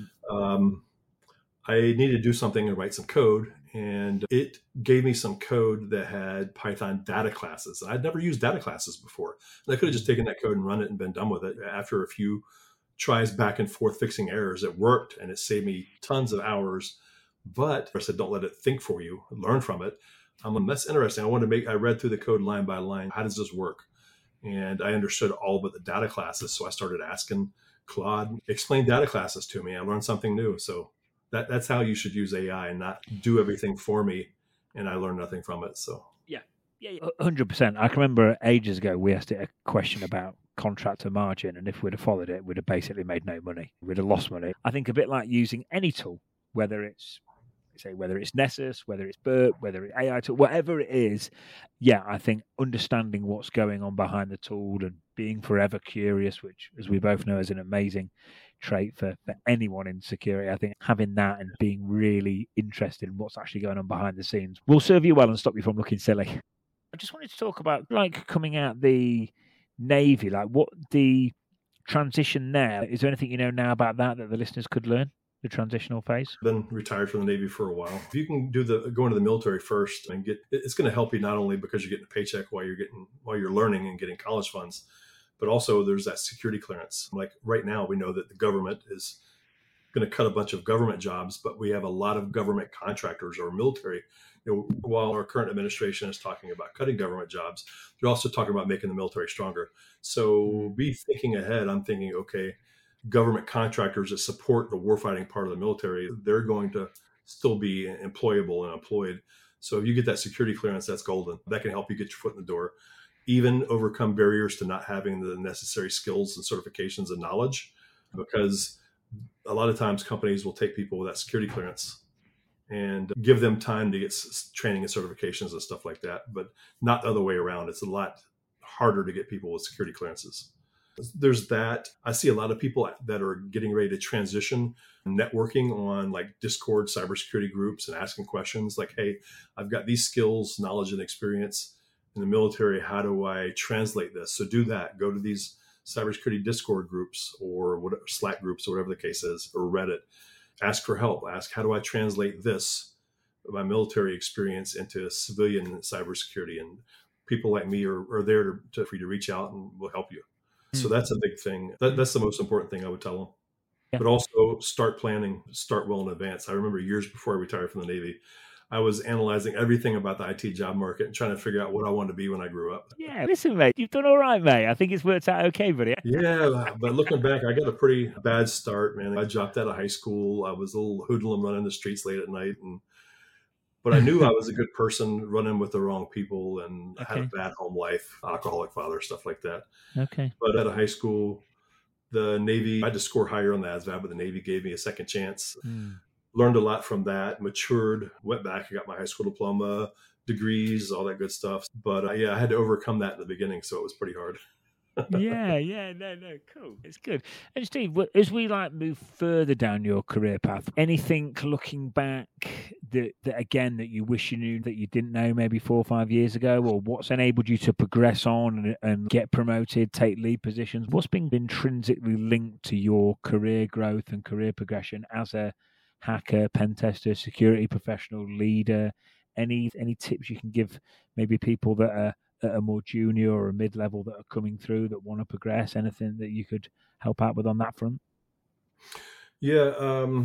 I needed to do something and write some code, and it gave me some code that had Python data classes. I'd never used data classes before. And I could have just taken that code and run it and been done with it. After a few tries back and forth fixing errors, it worked and it saved me tons of hours. But I said, don't let it think for you, learn from it. That's interesting. I read through the code line by line. How does this work? And I understood all but the data classes. So I started asking Claude, explain data classes to me. I learned something new. So that's how you should use AI, and not do everything for me and I learn nothing from it. So yeah, 100%. I can remember ages ago we asked it a question about contractor margin, and if we'd have followed it, we'd have basically made no money. We'd have lost money. I think a bit like using any tool, whether it's Nessus, whether it's Burp, whether it's AI tool, whatever it is. Yeah, I think understanding what's going on behind the tool and being forever curious, which, as we both know, is an amazing trait for anyone in security. I think having that and being really interested in what's actually going on behind the scenes will serve you well and stop you from looking silly. I just wanted to talk about coming out the Navy, what the transition there. Is there anything you know now about that the listeners could learn? The transitional phase? Been retired from the Navy for a while. If you can go into the military first and it's going to help you not only because you're getting a paycheck while you're learning and getting college funds, but also there's that security clearance. Like right now, we know that the government is going to cut a bunch of government jobs, but we have a lot of government contractors or military. While our current administration is talking about cutting government jobs, they're also talking about making the military stronger. So be thinking ahead. I'm thinking, okay, government contractors that support the warfighting part of the military, they're going to still be employable and employed. So if you get that security clearance, that's golden. That can help you get your foot in the door, even overcome barriers to not having the necessary skills and certifications and knowledge, because a lot of times companies will take people with that security clearance and give them time to get training and certifications and stuff like that, but not the other way around. It's a lot harder to get people with security clearances. There's that. I see a lot of people that are getting ready to transition, networking on like Discord cybersecurity groups and asking questions like, hey, I've got these skills, knowledge, and experience in the military. How do I translate this? So do that. Go to these cybersecurity Discord groups or whatever, Slack groups or whatever the case is, or Reddit. Ask for help. Ask, how do I translate this, my military experience, into civilian cybersecurity? And people like me are there for you to reach out and will help you. So that's a big thing. That's the most important thing I would tell them. Yeah. But also start planning, start well in advance. I remember years before I retired from the Navy, I was analyzing everything about the IT job market and trying to figure out what I wanted to be when I grew up. Yeah, listen, mate, you've done all right, mate. I think it's worked out okay, buddy. Yeah, but looking back, I got a pretty bad start, man. I dropped out of high school. I was a little hoodlum running the streets late at night. But I knew I was a good person running with the wrong people and had a bad home life, alcoholic father, stuff like that. Okay. But out of high school, the Navy, I had to score higher on the ASVAB, but the Navy gave me a second chance. Learned a lot from that, matured, went back, I got my high school diploma, degrees, all that good stuff. But I had to overcome that in the beginning, so it was pretty hard. No, cool. It's good. And Steve, as we move further down your career path, anything looking back that you wish you knew that you didn't know maybe 4 or 5 years ago, or what's enabled you to progress on and get promoted, take lead positions? What's been intrinsically linked to your career growth and career progression as a hacker, pen tester, security professional, leader? Any tips you can give maybe people that are at a more junior or a mid-level that are coming through that want to progress? Anything that you could help out with on that front? Yeah,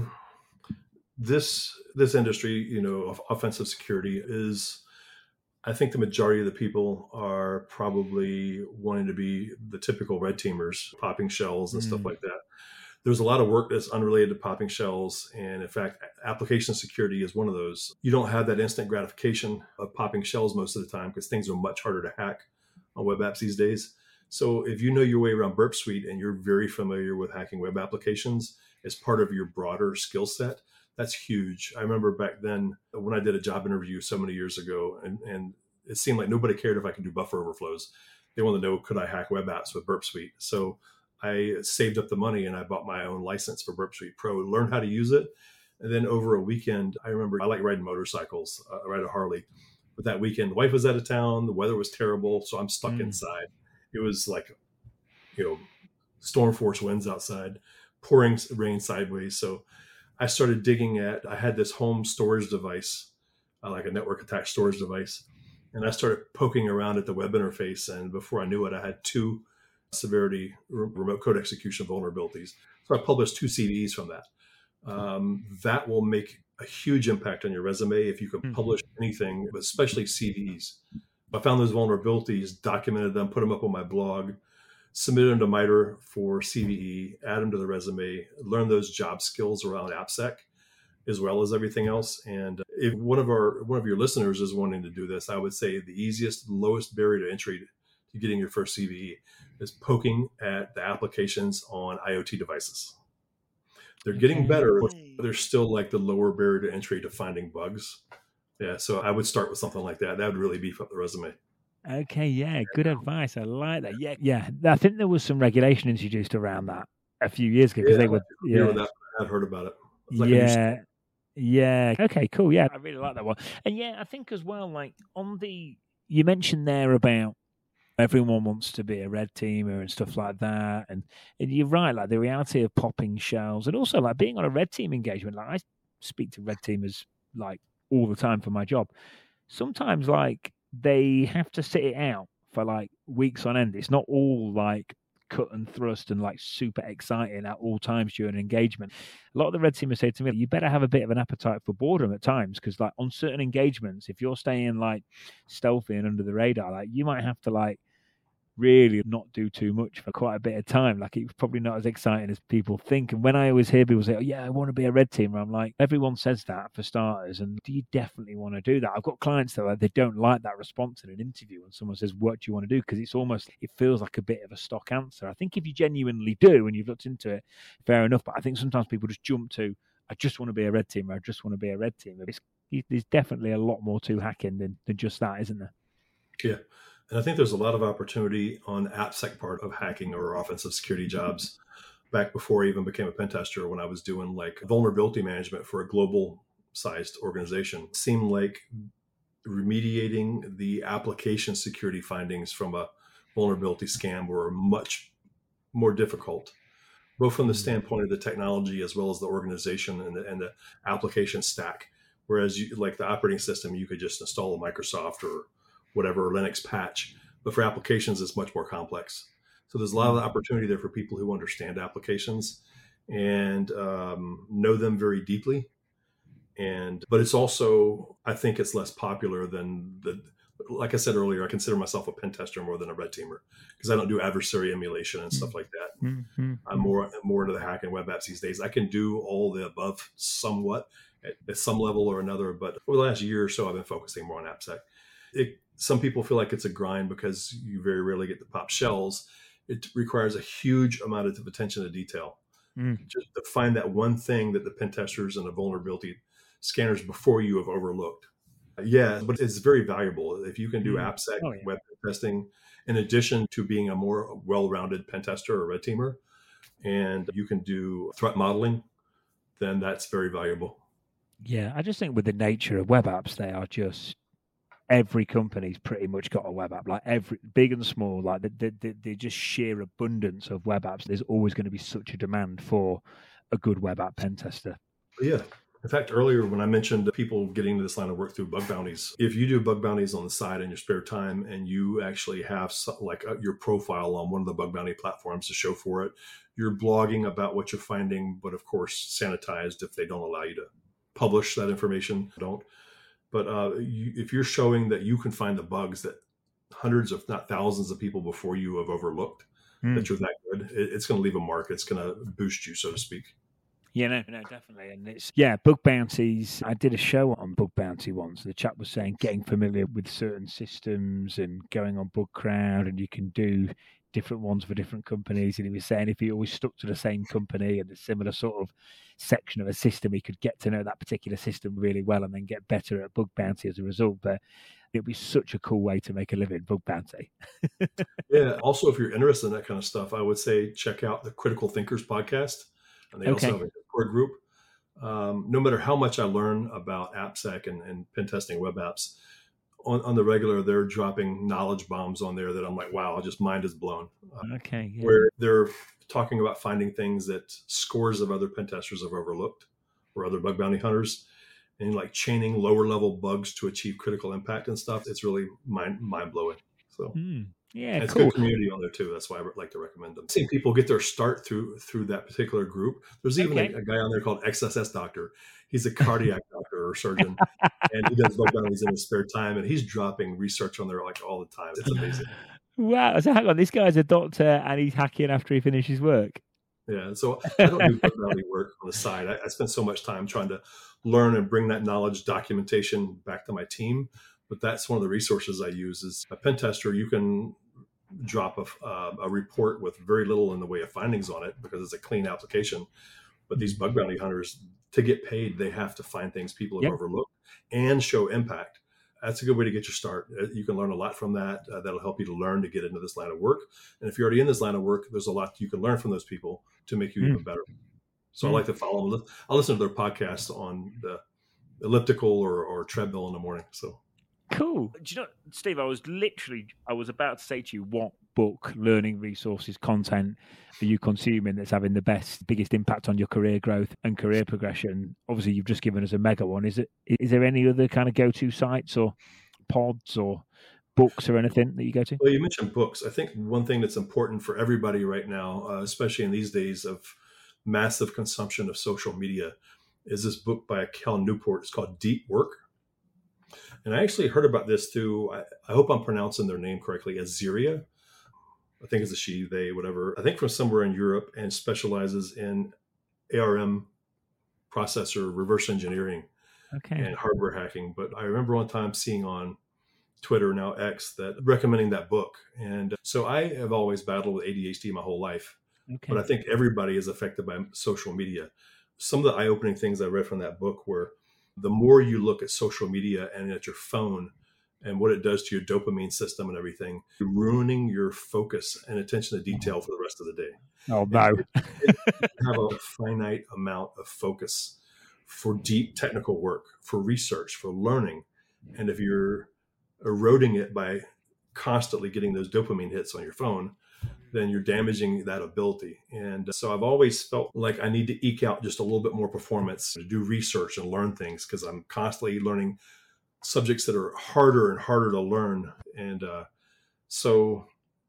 this industry, of offensive security is, I think the majority of the people are probably wanting to be the typical red teamers, popping shells and stuff like that. There's a lot of work that's unrelated to popping shells. And in fact, application security is one of those. You don't have that instant gratification of popping shells most of the time because things are much harder to hack on web apps these days. So if you know your way around Burp Suite and you're very familiar with hacking web applications as part of your broader skill set, that's huge. I remember back then when I did a job interview so many years ago, and it seemed like nobody cared if I could do buffer overflows. They wanted to know, could I hack web apps with Burp Suite? So I saved up the money and I bought my own license for Burp Suite Pro, learned how to use it. And then over a weekend, I remember I like riding motorcycles. I ride a Harley. But that weekend, the wife was out of town. The weather was terrible. So I'm stuck inside. It was like, storm force winds outside, pouring rain sideways. So I started digging I had this home storage device, like a network attached storage device. And I started poking around at the web interface. And before I knew it, I had 2 severity remote code execution vulnerabilities. So I published 2 CVEs from that. That will make a huge impact on your resume if you can publish anything, but especially CVEs. I found those vulnerabilities, documented them, put them up on my blog, submitted them to MITRE for CVE, add them to the resume, learn those job skills around AppSec, as well as everything else. And if one of your listeners is wanting to do this, I would say the easiest, lowest barrier to entry to getting your first CVE is poking at the applications on IoT devices. They're getting better, but they're still like the lower barrier to entry to finding bugs. Yeah, so I would start with something like that. That would really beef up the resume. Okay, yeah, good advice. I like that. Yeah. I think there was some regulation introduced around that a few years ago because they were. Yeah, I've heard about it. Like yeah. Okay, cool. Yeah, I really like that one. And yeah, I think as well, like you mentioned there about everyone wants to be a red teamer and stuff like that. And you're right, like the reality of popping shells and also like being on a red team engagement. Like I speak to red teamers like all the time for my job. Sometimes like they have to sit it out for like weeks on end. It's not all like cut and thrust and like super exciting at all times during an engagement. A lot of the red teamers say to me, you better have a bit of an appetite for boredom at times because like on certain engagements, if you're staying like stealthy and under the radar, like you might have to like really not do too much for quite a bit of time. Like it's probably not as exciting as people think. And when I always hear people say, oh yeah, I want to be a red teamer, I'm like, everyone says that for starters. And do you definitely want to do that? I've got clients that like, they don't like that response in an interview when someone says, what do you want to do? Because it feels like a bit of a stock answer. I think if you genuinely do and you've looked into it, fair enough. But I think sometimes people just jump to, I just want to be a red teamer. I just want to be a red teamer. There's definitely a lot more to hacking than just that, isn't there? Yeah. And I think there's a lot of opportunity on the AppSec part of hacking or offensive security jobs. Back before I even became a pen tester, when I was doing like vulnerability management for a global sized organization, it seemed like remediating the application security findings from a vulnerability scan were much more difficult, both from the standpoint of the technology as well as the organization and the application stack. Whereas like the operating system, you could just install a Microsoft or whatever Linux patch, but for applications, it's much more complex. So there's a lot of opportunity there for people who understand applications and know them very deeply. But it's also, I think it's less popular than like I said earlier, I consider myself a pen tester more than a red teamer because I don't do adversary emulation and stuff like that. I'm more into the hacking web apps these days. I can do all the above somewhat at some level or another, but over the last year or so, I've been focusing more on AppSec. Some people feel like it's a grind because you very rarely get to pop shells. It requires a huge amount of attention to detail just to find that one thing that the pen testers and the vulnerability scanners before you have overlooked. Yeah, but it's very valuable if you can do AppSec web testing in addition to being a more well-rounded pen tester or red teamer, and you can do threat modeling, then that's very valuable. Yeah, I just think with the nature of web apps, they are just every company's pretty much got a web app, like every big and small, like the just sheer abundance of web apps. There's always going to be such a demand for a good web app pen tester. Yeah. In fact, earlier when I mentioned people getting into this line of work through bug bounties, if you do bug bounties on the side in your spare time and you actually have your profile on one of the bug bounty platforms to show for it, you're blogging about what you're finding, but of course sanitized if they don't allow you to publish that information. Don't. But if you're showing that you can find the bugs that hundreds, if not thousands of people before you have overlooked, that you're that good, it's going to leave a mark. It's going to boost you, so to speak. Yeah, no, definitely. And it's, bug bounties. I did a show on bug bounty once. The chap was saying getting familiar with certain systems and going on Bug Crowd, and you can do different ones for different companies. And he was saying if he always stuck to the same company and a similar sort of section of a system, he could get to know that particular system really well and then get better at bug bounty as a result. But it'd be such a cool way to make a living, bug bounty. Yeah. Also, if you're interested in that kind of stuff, I would say check out the Critical Thinkers podcast. And they also have a Discord group. No matter how much I learn about AppSec and pen testing web apps, on the regular, they're dropping knowledge bombs on there that I'm like, wow, just mind is blown. Where they're talking about finding things that scores of other pen testers have overlooked or other bug bounty hunters, and like chaining lower level bugs to achieve critical impact and stuff. It's really mind blowing. So. Yeah, it's cool. good community on there too. That's why I like to recommend them. I've seen people get their start through that particular group. There's even a guy on there called XSS Doctor. He's a cardiac doctor or surgeon, and he does bug bounties in his spare time, and he's dropping research on there like all the time. It's amazing. Wow! So hang on, this guy's a doctor and he's hacking after he finishes work. Yeah, so I don't do bug bounty work on the side. I spend so much time trying to learn and bring that knowledge documentation back to my team. But that's one of the resources I use. Is a pen tester, you can drop a report with very little in the way of findings on it because it's a clean application. But these bug bounty hunters, to get paid, they have to find things people have overlooked and show impact. That's a good way to get your start. You can learn a lot from that. That'll help you to learn to get into this line of work. And if you're already in this line of work, there's a lot you can learn from those people to make you even better. So I like to follow them. I listen to their podcasts on the elliptical or treadmill in the morning. So. Cool. Do you know, Steve, I was about to say to you, what book, learning resources, content are you consuming that's having the biggest impact on your career growth and career progression? Obviously, you've just given us a mega one. Is there any other kind of go-to sites or pods or books or anything that you go to? Well, you mentioned books. I think one thing that's important for everybody right now, especially in these days of massive consumption of social media, is this book by Cal Newport. It's called Deep Work. And I actually heard about this through, I hope I'm pronouncing their name correctly, Aziria. I think it's a she, they, whatever. I think from somewhere in Europe, and specializes in ARM processor reverse engineering and hardware hacking. But I remember one time seeing on Twitter, now X, that recommending that book. And so I have always battled with ADHD my whole life. But I think everybody is affected by social media. Some of the eye-opening things I read from that book were the more you look at social media and at your phone and what it does to your dopamine system and everything, you're ruining your focus and attention to detail for the rest of the day. Oh, no. You have a finite amount of focus for deep technical work, for research, for learning. And if you're eroding it by constantly getting those dopamine hits on your phone, then you're damaging that ability. And so I've always felt like I need to eke out just a little bit more performance to do research and learn things, because I'm constantly learning subjects that are harder and harder to learn. And so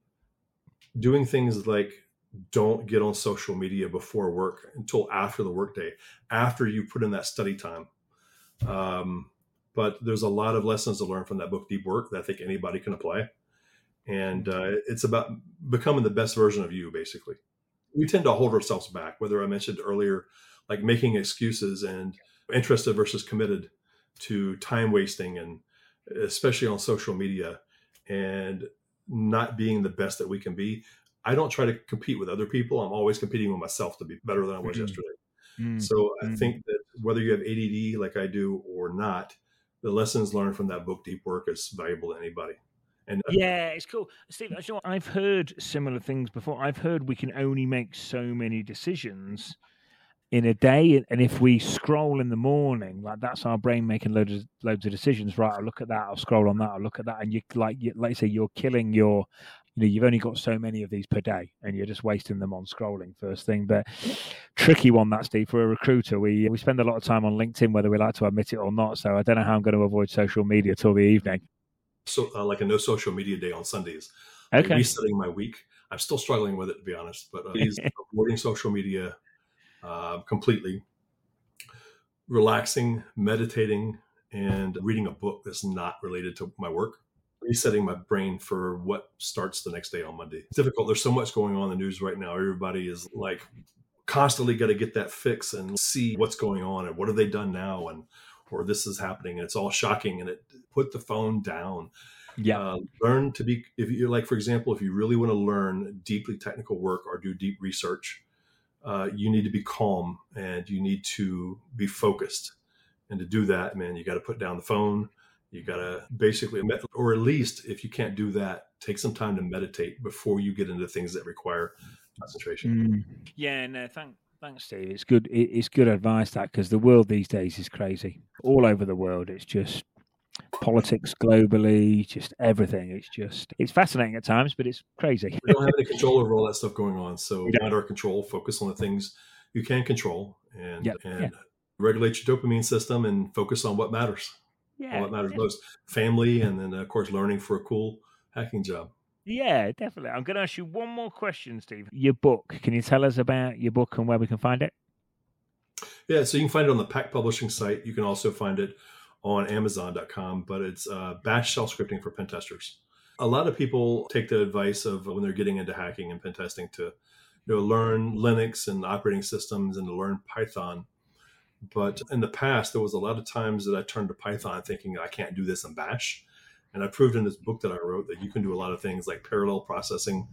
doing things like don't get on social media before work until after the workday, after you put in that study time. But there's a lot of lessons to learn from that book, Deep Work, that I think anybody can apply. And it's about becoming the best version of you, basically. We tend to hold ourselves back, whether I mentioned earlier, like making excuses and interested versus committed to time wasting, and especially on social media, and not being the best that we can be. I don't try to compete with other people. I'm always competing with myself to be better than I was yesterday. So I think that whether you have ADD like I do or not, the lessons learned from that book, Deep Work, is valuable to anybody. And yeah, it's cool. Steve, you know, I've heard similar things before. I've heard we can only make so many decisions in a day, and if we scroll in the morning, like that's our brain making loads of decisions. Right, I'll look at that. I'll scroll on that. I'll look at that, and like you say, you're killing your you've only got so many of these per day, and you're just wasting them on scrolling first thing. But tricky one, that, Steve, for a recruiter. We spend a lot of time on LinkedIn, whether we like to admit it or not. So I don't know how I'm going to avoid social media till the evening. So like a no social media day on Sundays. Okay. Resetting my week. I'm still struggling with it, to be honest, but avoiding social media completely, relaxing, meditating, and reading a book that's not related to my work, resetting my brain for what starts the next day on Monday. It's difficult. There's so much going on in the news right now. Everybody is like constantly got to get that fix and see what's going on and what have they done now, and or this is happening, and it's all shocking, and put the phone down. Yeah. Learn to be, if you're like, for example, if you really want to learn deeply technical work or do deep research, you need to be calm and you need to be focused. And to do that, man, you got to put down the phone. You got to basically, or at least if you can't do that, take some time to meditate before you get into things that require concentration. Yeah, no, thanks, Steve. It's good. It's good advice, that, because the world these days is crazy. All over the world, it's just politics globally, just everything. It's fascinating at times, but it's crazy. We don't have any control over all that stuff going on. So beyond our control, focus on the things you can control and regulate your dopamine system and focus on what matters. Yeah, what matters most. Family, and then, of course, learning for a cool hacking job. Yeah, definitely. I'm going to ask you one more question, Steve. Your book. Can you tell us about your book and where we can find it? Yeah, so you can find it on the Pack Publishing site. You can also find it on Amazon.com, but it's Bash Shell Scripting for Pen Testers. A lot of people take the advice of when they're getting into hacking and pen testing to learn Linux and operating systems and to learn Python. But in the past, there was a lot of times that I turned to Python thinking I can't do this in Bash. And I proved in this book that I wrote that you can do a lot of things like parallel processing,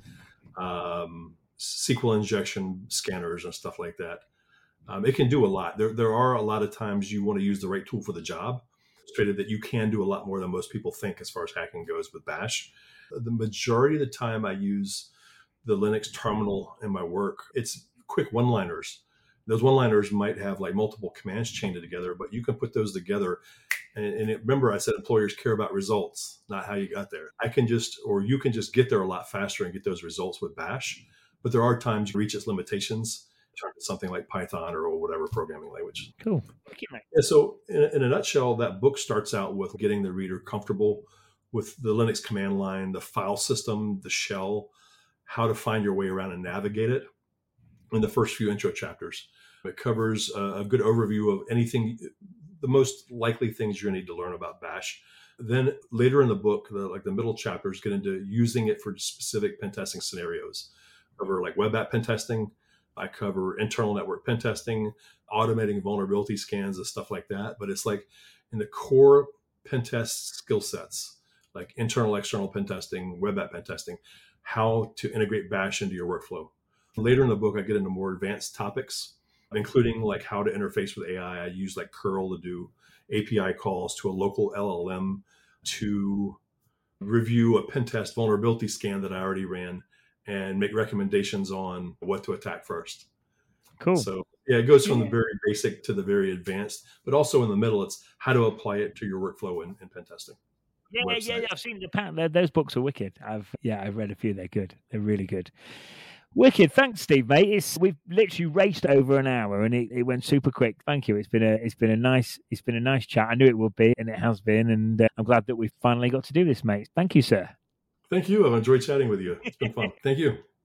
SQL injection scanners and stuff like that. It can do a lot. There are a lot of times you want to use the right tool for the job. Stated that you can do a lot more than most people think as far as hacking goes with Bash. The majority of the time I use the Linux terminal in my work. It's quick one-liners. Those one-liners might have like multiple commands chained together, but you can put those together. And remember, I said employers care about results, not how you got there. You can just get there a lot faster and get those results with Bash. But there are times you reach its limitations, turn to something like Python or whatever programming language. Cool. Yeah, so in a nutshell, that book starts out with getting the reader comfortable with the Linux command line, the file system, the shell, how to find your way around and navigate it in the first few intro chapters. It covers a good overview of anything, the most likely things you're going to need to learn about Bash. Then later in the book, the middle chapters get into using it for specific pen testing scenarios. I cover like web app pen testing. I cover internal network pen testing, automating vulnerability scans and stuff like that. But it's like in the core pen test skill sets, like internal, external pen testing, web app pen testing, how to integrate Bash into your workflow. Later in the book, I get into more advanced topics, including like how to interface with AI. I use like curl to do API calls to a local LLM to review a pen test vulnerability scan that I already ran and make recommendations on what to attack first. Cool. So yeah, it goes from the very basic to the very advanced, but also in the middle, it's how to apply it to your workflow in pen testing. Yeah. I've seen the pattern. Those books are wicked. I've read a few. They're good. They're really good. Wicked. Thanks, Steve, mate. We've literally raced over an hour and it went super quick. Thank you. It's been a nice chat. I knew it would be, and it has been. And I'm glad that we finally got to do this, mate. Thank you, sir. Thank you. I've enjoyed chatting with you. It's been fun. Thank you.